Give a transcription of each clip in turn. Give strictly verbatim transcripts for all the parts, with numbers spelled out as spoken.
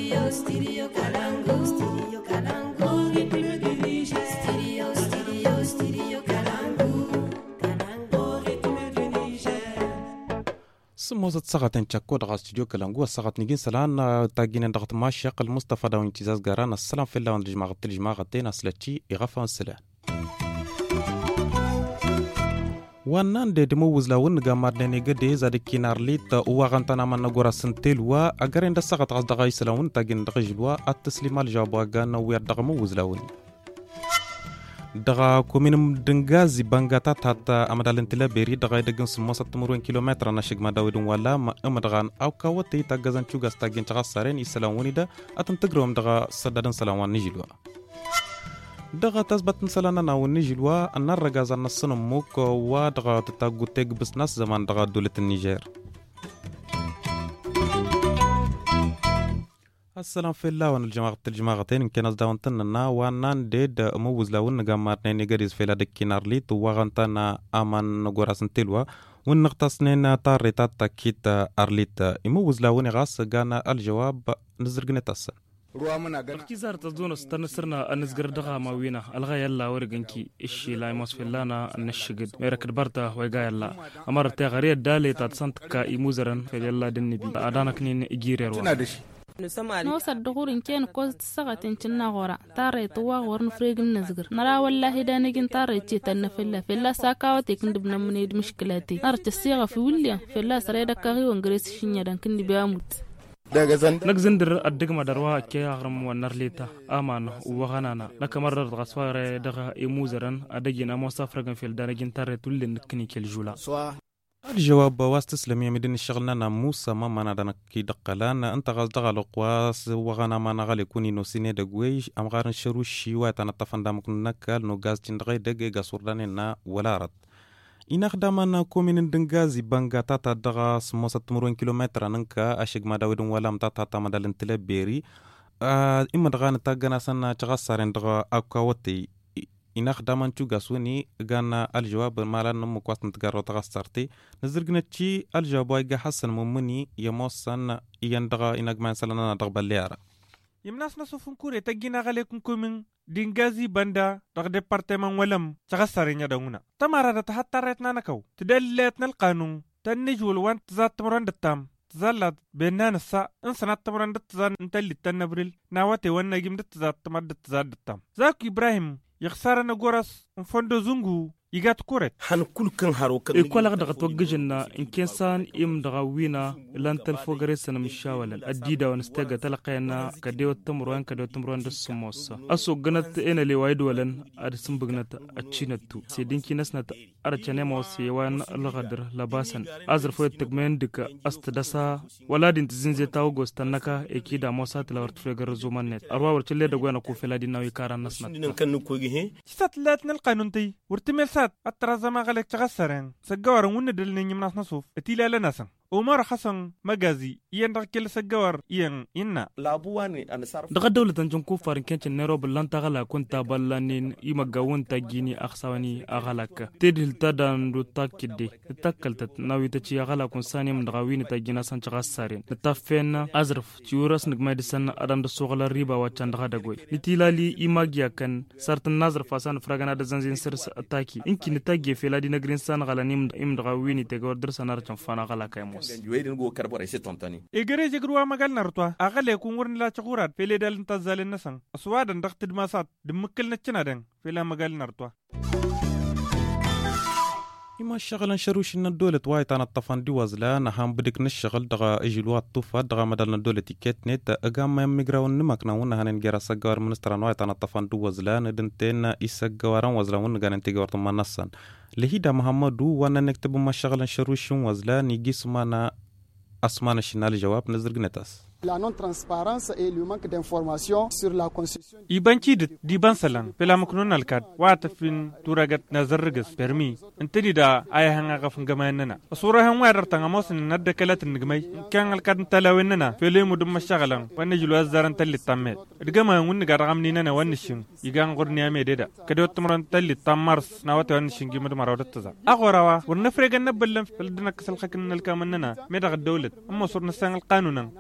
Studio, Studio Kalangu. Studio Kalangu. Rythme du Niger. Studio, Studio, Studio Kalangu. Kalangu, rythme du Niger. سموزة ساعة تشكو دغا استوديو كلانغو الساعة نيجين سلان تاجين ضغط ماشيق المصطفى داون امتزاز قران السلام في الله ونجمع الجماعة تينا سلتي إغافة السلام wannan da demo wuzlawun ga marne gade za da kinar lit uwa gantana man nagora santelwa agarin da sagat qasdaga islawun tagin dagilwa at-taslima al-jawab ga na wer dagmo wuzlawun daga kominum dingazi bangata tata amadalin tila beri daga dagin sumosa tumurun kilometer na shigma dawidun wala ma amadagan aw kawati tagazan chugas tagin chaqasaren islawuni da atan tagrom daga sadadan salawan nijilwa دغا تثبت مثلا ناوني جلوا ان الرغازا نصن موك و دغا تتاغوتيك بسناس زمان دغا دولة النيجر السلام في الله وان الجماعة الجماعتين يمكن ازداون تننا وانان ديد موز لاون نغامات نيني غريز في لادك كينارليت وغانتانا امان نغوراسن تلوا ونغتصنين تاريتات تاكيت ارليت موز لاون غاس غانا الجواب نزرغني تاسن اختزار تزدون ستنسرنا النزجر دغا ماوينا الغا يلا ورغنكي اشي لا يموس فيلانا النشجد ميرك برتا ويغا يلا امر تغري دالي تاتسنتكا ايموزرن في يلا دنبي ادانك نين اجيريروا نو صدقور كان كوز سغتين كنا غورا تاري طوا ورن فريغن نزجر نرا والله دانيجن تاري تي تنفلا فلا ساكاوتي كندبنا منيد مشكلاتي ارت الصيغه في وليا فلا سريدا كاغي وانغريس شينيا دان كندي بياموت نكزندر الدقمة دروا كي أغرم ونرليتا آمان وغنانا نكمرر غصوار دغا إموزرن أدجنا مصافرقن في الدارجين تاري تولي نكني كالجولا الجواب واستسلم يا مدين الشغلنا موسى ما مانا دانا كي دقلان انت غاز دغا لقواس وغانا ما نغالي كوني نو سيني دقويش ام غارن شروشي واتانا تفندامك نكال نو غاز تندغي دقي غاسوردانينا ولا رد إنك دامنا كومين دنجازي بانغا تاتا دغا سموسة تمرون كيلومتر ننكا أشيك ما داودون ولام تاتا تاتا مدالن تلبيري آه إما دغا نتاقنا سنة تغسارين دغا أكاوتي إنك دامان چوغا سوني غانا الجواب مالا نمو كواس نتغارو تغسارتي نزرقنا تشي الجواب وايقا حسن ممني يموسان إيان دغا إنك ما نسالنا دغبا الليارة يمناس نصفن كوري تاقينا غاليكم كومين dingazi banda dag departement walam tagasarinya danguna tamara da tahattaretna nakaw tidalletna alqanun tanijul wan tzat murand tam tzallat benan sa insanat murand tzan intalli tanabril nawate wan nagim tzat tamad tzat tam zak ibrahim yakhsarana goras fondo zungu يقات كورت حن كل كن هاروك يقول لك دغت وججنا إن كان إم دغوينا لان تلفوغريسنا مشاولا الديدا ونستجا تلقينا كديو التمرون كديو التمرون دسموس أسوق جنت إنا اللي وايد ولن أرسم بجنت أتشينتو سيدين كي نسنا أرجعني موسي وان الغدر لباسن أزر فوت تجمن دك أستدسا ولادين تزنزي تاوغوس تنكا إكيدا موسات لورت فيجر زومانت أروا ورتشلي دغوانا كوفلا دينا ويكارا نسنا كانوا كوجيه ستلاتنا القانون تي ورتمسات الترازا ما غلق تغسرين سجوار وندل نيمناس نصوف اتيلا لناسن عمر حسن مغازي يندق كل سجوار ين إننا لابواني أنا صار دغ دولة تنجنكو فارن كانت نيروب لان تغلا كنت بالانين يمغاون تاجيني أخسواني أغلاك تدل تدان دو تاكدي تاكلت ناوي تشي أغلا كون ساني من دغاوين تاجينا سان تغسرين نتافين أزرف تيورس نغمايد سن أدان دو سوغلا ريبا واتشان دغا دغوي اتيلا لي إيماغيا كان سارت النظر فاسان فراغانا دزنزين سرس أتاكي إنكي نتاجي في لادي نغرين سان غلا نيم إم دغاوين تغور درسان أرچان فانا غلا كايموس إجري جروا مقال نرتوا أغلى يكون ورن لا تقولات في ليدال انتظال النسان أسواد ندخت دماسات دمكل نتشنادن في لا مقال نرتوا إما الشغل نشروش إن الدولة وايت أنا الطفان دي وزلا نحن بدك نشغل دغا إجلوات طوفة دغا مدلنا الدولة تيكت نت أقام يمجرون نمكنا ونا هننجرا سجار منستران وايت أنا الطفان دي وزلا ندنتين إسجاران وزلا ونجان انتجار ثم نصن لهيدا محمد وانا نكتب ما الشغل نشروش وزلا نيجي سمانا أسمان الشنال جواب نزرق نتاس la non-transparence et le manque d'information sur la constitution. Ibanchid di bansalan pela maknun alkat wata fin turagat nazargas permi intini da ay hanga gafun gamanana asura han wadar tanga mosin nadda kalat nigmay kan alkat talawinna pele mudum mashagalan wanne jilu azzaran talli tamet digama wun garamni nana wannishin yigan gorni amededa kadot tumran talli tamars nawata wannishin gimad marawdat taza agorawa warna fregan naballan fildina kasal khakin alkamanna meda dawlat amma surna sangal qanunan wanna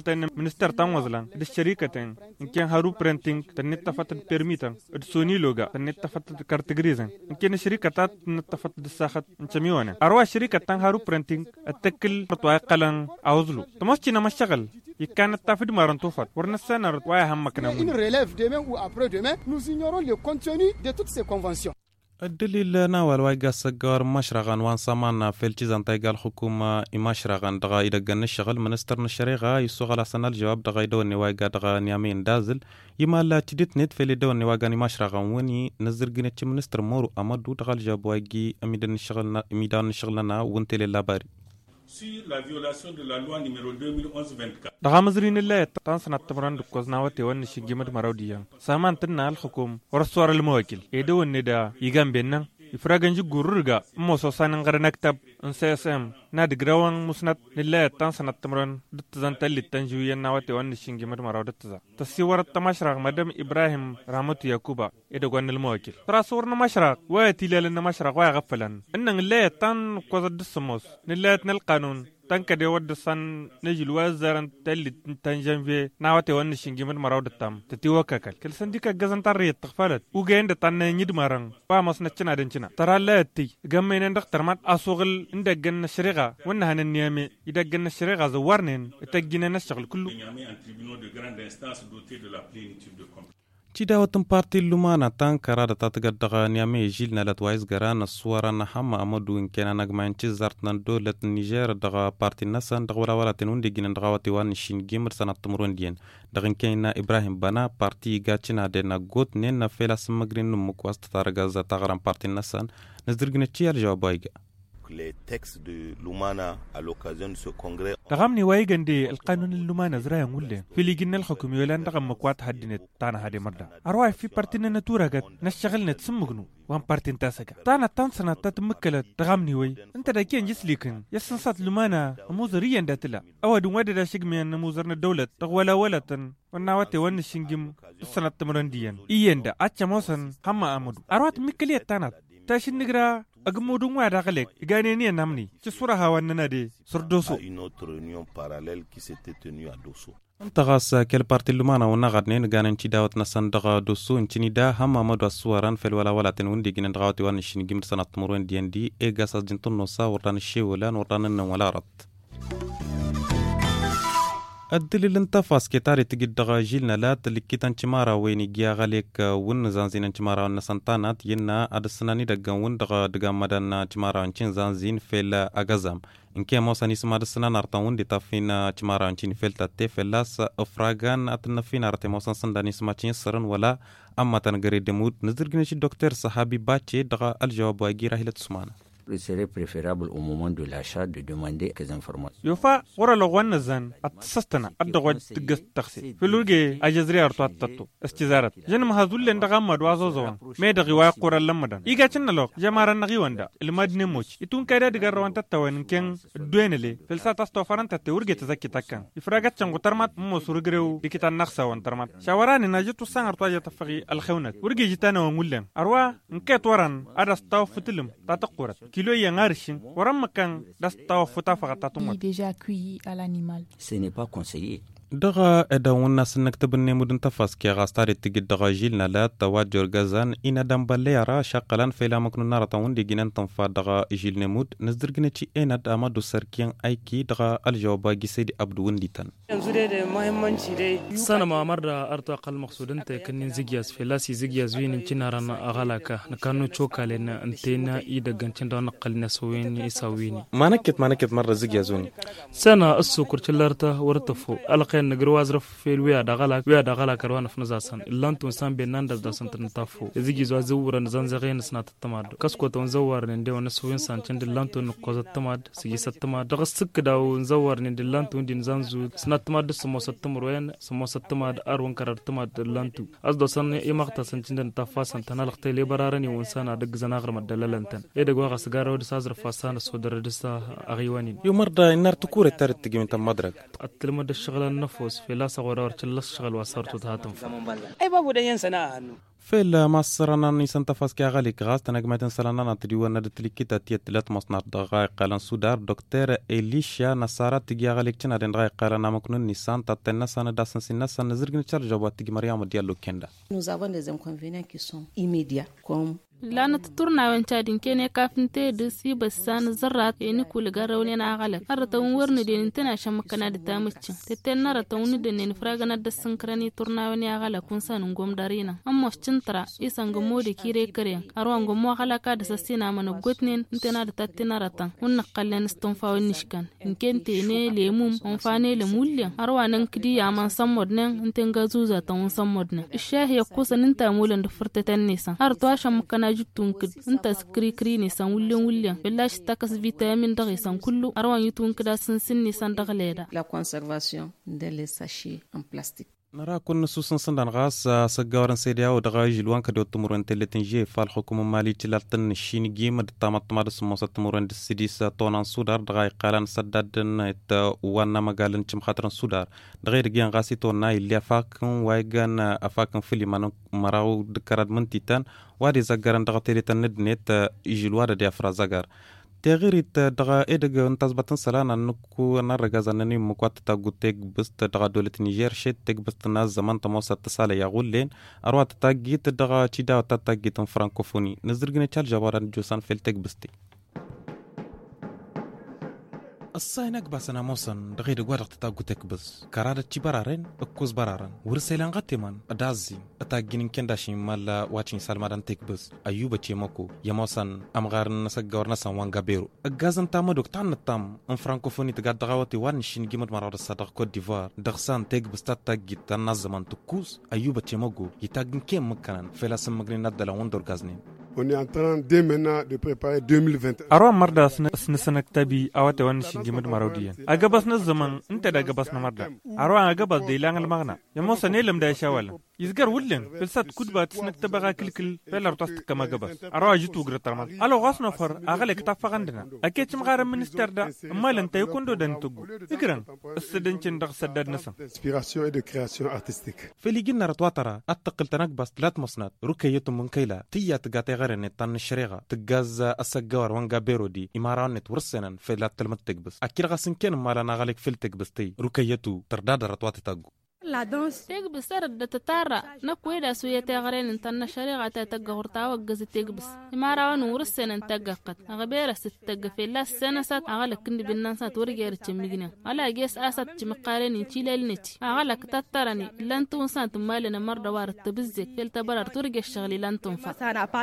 ترتين منستر تان وزلان الشركة تان إن كان هارو برينتينج تنت تفتت بيرميتا سوني لوجا تنت تفتت كارتجريزن إن كان الشركة تات تنت تفتت الساخت نشميوانا أروى الشركة تان هارو برينتينج التكل رتواي قلن أوزلو تمشي نمشغل يكانت تافد مارن توفت ورنسنا رتواي هم مكنا Une relève demain ou après-demain, nous ignorons le contenu de toutes ces conventions. الدليل ناول وايقا سجار مشرغان وان سامان في الجزان تايقا الحكومة مشرغان دغا يدقن الشغل منستر نشريغا يسوغ لسنا الجواب دغا يدوني وايقا دغا نيامين دازل يما لا تدت نت في لدوني وايقا مشرغان وني نزر قنيتش منستر مورو أمدو دغا الجواب وايقي أميدان الشغلنا أميدان الشغلنا وانتلي اللاباري sur la violation de la loi numéro deux mille onze vingt-quatre. دغا مزرين الله تانسنا التمران دكوزناوتي ون شيجيمت مراوديا سامان تنا الحكوم ورسوار المواكل يدو الندا يغام بينن يفراغن جو غورغا موسو سانن غر نكتب ان سي اس ام ناد غراوان مسنت لله تانسنا التمران دتزان تلي تنجويا ناوتي ون شيجيمت مراودتزا تسيور التمشرق مدام ابراهيم رامت يعقوبا يدو غن المواكل راسورنا مشرق واتي لنا مشرق وغفلن ان الله تان كوزد السموس لله القانون tanka de wadda san nejil wazaran talli tanjanve nawate wanni shingimin marawdatam tatiwa kakal kal sandika gazantar riyat taqfalat ugenda tanna nyid marang ba masna cina den cina tarallati gammene ndak tarmat asughl inda ganna shriga wanna hanan niyame ida ganna shriga zawarnen tagina nashghal kullu Un tribunal de grande instance doté de la plénitude de compétences. تيداوتن بارتي اللومانا تان كرادة تتقدغا نيامي جيلنا لتوايز غرانا الصورة نحما أمدو إن كان نغمان تزارتنا دولة النيجير دغا بارتي النسان دغا ولا ولا تنون ديجين دغا واتيوان نشين جيمر سنة تمرون ديان دغين كينا إبراهيم بنا بارتي غاتشنا دينا غوت نينا فيلا سمغرين نموك واستطار غازا تغران بارتي النسان نزدرغنا تيال جوابايغا Les textes de Lumana à l'occasion de ce congrès. تغامني وايغن دي القانون اللومانا زرايا نقول في اللي قلنا الحكومي ولا ندغم مكوات حدينت تانا هادي مرة أرواي في بارتينا نتورا قد نشغلنا تسمغنو وان بارتين تاسكا تانا تانسنا تتمكلت تغامني وي انت دا كين جسليكن يسنسات لومانا موزريا داتلا أو دون وادا دا شقمي أن موزرنا الدولة تغولا ولتن وناواتي وان الشنجم السنة تمرنديا إيان دا أتشا موسن هما أمدو أروات مكلية تانا تاشن نقرا أقمودون وادا غلق إغانيني نامني جسورها واننا دي سردوسو Une autre réunion parallèle qui s'était tenue à Dosso. انتغاس كل بارتي اللومانا ونغادنين غان انتي داوت نسان دغا دوسو انتي دا هما مدو الصوران في الولا ولا تنون دي جنن دغاوتي وان نشين جيمر سنة تمرون دي ان دي إيغاس جنتون نوسا وران الشي ولان وران النم ولا رد الدليل انتفاس كتاري تجد دغا جيلنا لا تلكي تنشمارا ويني جيا غاليك ون زانزين انشمارا ونسانتانات ينا أدسناني دغا ون دغا دغا مدان انشمارا انشين زانزين فيلا أغازام إن كان موسى نسمع السنة نرتاون دي تافين تمارا انشين فيلتا تفلاس أفراغان أتنفين أرتي موسى سندا نسمع تشين سرن ولا أما تنغري دمود نزرغنشي دكتور صحابي باتشي دغا الجواب واجيرا هيلا تسمعنا. Il serait préférable au moment de l'achat de demander des informations. يوفا ورا لو نزان اتسستنا ادغو تغس تخسي فلوغي اجزري ارتو اتتو استزارت جنم هذول اندغام دوازوزو مي دغي واي قرا لمدان ايغا تشنلو جمارا نغي وندا المدن موش يتون كايدا دغر وانت تاوين كين دوينلي فلسا تستوفران تتورغي تزكي تاكان يفراغات چنغو ترمات مو سورغريو ديكيتا نخسا وان ترمات شاوراني ناجتو سانغر تواجه تفغي الخونت ورغي جتانا ومولن اروا انكيت وران ادستاو فتلم تاتقورت kilo yangarishin waran makan dastaw futa faqatatum déjà cueilli à l'animal. Ce n'est pas conseillé. دغا اداونا سنكتب النمود انتفاس كي غاستاري تجد دغا جيلنا لا تواجر غازان ان دمبليرا شقلان فيلا مكن نار تاون دي جنان تنفا دغا جيل نمود نزدرغنتي انا داما دو سركين ايكي دغا الجواب جي سيدي عبدو ونديتان yanzu dai da muhimmanci dai sana ma marda arto aqal maqsudin ta kanin zigyas filasi zigyas winin cinaran agalaka na kanu chokale na antena i da gancin da naqal na sawini isawini مانكت مانكت مره زيجازوني sana asu kurchilarta wartafu alqa نقر وازرف في الويا دغلا ويا دغلا كروان في نزاسن لانتو سان بيناندز داسن تنطفو زيجي زوا زور نزان زغين سنات التماد كسكو تون زور ندي ونسوين سان تشند لانتو نقوز التماد سيجي ستماد دغ سك داو نزور ندي لانتو ندي نزانزو سنات تماد سمو ستمر وين سمو ستماد ارون كرر تماد لانتو ازدو سن يمقتا سن تشند تفاسن تنالخت لي برارني ونسانا دغ زناغر مدللنتن ايدغ واغ سغارو دسازر فاسان سودر دسا اغيوانين يمردا النار تكور ترت تجي من مدرك اتلمد الشغل النفوس في لا صغور ورش الله شغل وصرت هاتم ai babu da yin sana'a hannu في المصرنا نيسان تفاسكي غالي غاز تنجمة سلانانا تريوانا دتليكيتا تيتلات مصنع دغايق قالان سودار دكتور إليشيا نصارى تيجي غالي كتنا دين غايق قالان مكنون نيسان تاتنا سنة داسن سنة سنة زرقن تشارجوا تيجي مريم ديالو كندا. Nous avons des inconvénients qui sont immédiats comme lana tuturna wan chadin kene kafinte de si basan zarrat eni kul garawni na gala arata wurni de intana shamakana da tamucin tetenna rata wuni de ne fragana da sankrani turna wani gala kun san ngom darina amma cintra isan gomo de kire kare arwan gomo gala ka da sasina mana gotnin intana da tattina rata unna qallan ston fa wani shkan inkente ne lemum on fane le mulya arwanan kidi ya man sammodnen intenga zuza ta on sammodnen ishahi yakusan inta mulan da furtatan nisan har to shamakana jutunkid inta skri kri ni san wullen wullen billahi takas vitamin da san kullu arwan yutunkid san sinni san da leda la conservation dans les sachets en plastique. نرى كون نصوص نصندان غاس سجارن سيديا ودغاي جلوان كدو تمرن تلتنجي فالحكومة مالي تلاتن الشين جيم دتامت مار سموسة تمرن السديس طونان سودار دغاي قالن سدادن ات وانا مقالن تم خاطرن سودار دغاي رجيان غاسي تونا اللي فاكن وايغان افاكن فيلي مانو مراو دكراد منتيتان وادي زجارن دغتيلي تندنيت يجلوا دا افرا زجار تغيرت دغا ادغ انتزبتن سلانا نكو نرغازنني مقات تاغوتك بست دغا دولة نيجر شت تك بست ناس زمان تموس اتصال يغولين اروات تاغيت دغا تشيدا تاغيت فرانكوفوني نزرغني تشال جوارن جوسان فيلتك بستي الصينك بسنا موسن دغير غوارق تاغوتك بس كرادة تشبارارين اكوز بارارن ورسيلان غتيمان ادازي اتاغين كنداشي مالا واتشين سالمادان تك بس ايوبا تشيموكو يموسن امغارن نسغورنا سان وانغابيرو اغازن تامدوك تان تام ان فرانكوفوني تغاد دغاوتي وان شين جيمد مراد صدق كوت ديفوار دغسان تك بس تاغيت تان زمان تكوز ايوبا تشيموكو يتاغن كيم مكانن فلاس مغرين ندلا وندور غازنين. On est en train dès maintenant de préparer deux mille vingt et un. Arwa marda snesanak tabi awate wan shingimad maraudiyan. Agabas na zaman inta da agabas na marda. Arwa agabas de ilangal magna. Yamo sanelam da shawala. Izgar wullen felsat kudba tsnak tabaga kilkil felar tast kama agabas. Arwa jitu gratarman. Alo gasna far agale kitafagandna. Akech mgara minister da malan tay kondo dan tugu. Igran استدنشن دغ سداد نسم. Inspiration et de création artistique. فليجينا رتواترا اتقل تنقبس ثلاث مصنات ركيتم من كيلا تيا تقاتي غير تان الشريغه تجاز السجار وانجا بيرودي اماران ورسنن في لا تلمت تكبس اكيد غاسن كان مالنا غالك في التكبستي ركيتو ترداد رتوات تاغو la danse tegbis sarda tatara na kweda suya ta garen intan shari'a ta tagga horta wagaz tegbis imara wan ursen tagga qat agabera sit tagga fi la sanasat agala kindi binnan sat wargeer chimigina ala ges asat chimqalen chilelniti agala tatarani lan tun sant malena marda war tabizek fel tabarar turge shagli lan tun fa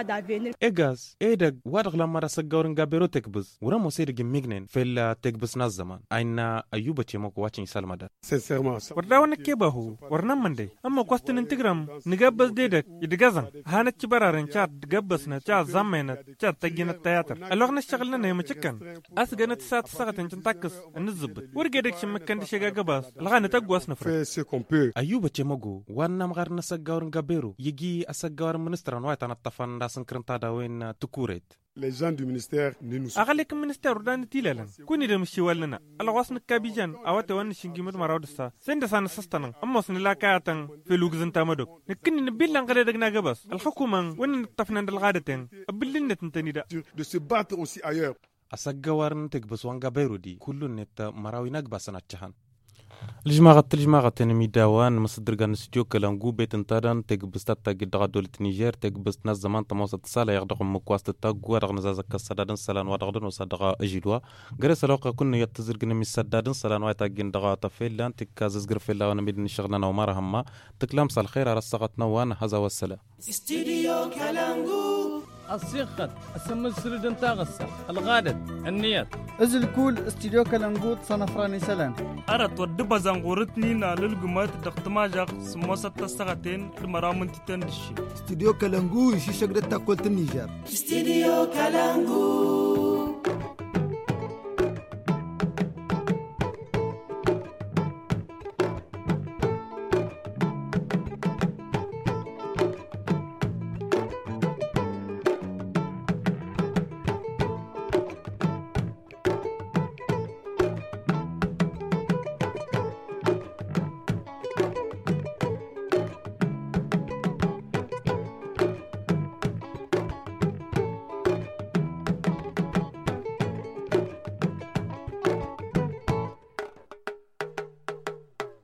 اجاز ايدك وادغ لما رسجورن غابيرو تكبس ورا موسير جميغنن في لا تكبس ناز زمان اين ايوبا تشموك واتشين سالمادا Sincèrement. warda wan kebahu warnan mande amma kwastin integram nigabbas dedak idgazan hanat chibararen chat gabbas na chat zamena chat tagina teater alogna shagalna ne machikan asganat sat sagatin tantakas nizbut wargedek shimkan dishaga gabas lagana tagwas nafra Fait ce qu'on peut. ايوبا تشموغو وانا مغار نسجورن غابيرو يجي اسجور منستران وايت انا طفن داسن كرنتا دا وين تكوريت Les gens du ministère ne nous أغلق المنستر ودان تيلالن كوني دم شوالنا على واسن كابيجان أوات وان شنجيمت مراودسا سند سان سستنا أما سن لا كاتن في لوجزن تامدوك لكن نبيل لانغري دغنا غبس الحكومة وين تفنن دلغادتين أبلين نتنتني دا de se battre aussi ailleurs. اسجورن تكبس وانغا بيرودي كل نت مراوي نغبسنا تشهان الجماعة الجماعة تنمي داوان مصدر كان استوديو كلانغو بيت انتادان تكبستات تاجد دولة نيجر تكبست ناس زمان تموسط صالة يغدق مكواست التاج ورغ نزازك السدادن سلان ورغدن وصدقة أجلوا جرس الوقت كنا يتزر جنمي السدادن سلان ويتاجين دغا تفيلان تكازز جرفيلا ونميد نشغلنا ومارا هما تكلم صال خير رصقتنا وان هذا والسلام استوديو كالانغو الصيقت اسم سردن تاغسا الغادت النيات ازل كول استوديو كالانغوت صنفراني سلام أردت ودب زنغورتني نالل جمات دقتماجق سموسة تسغتين المرامن تتندشي استوديو كالانغو يشي شجرة تاكل النيجر استوديو كالانغو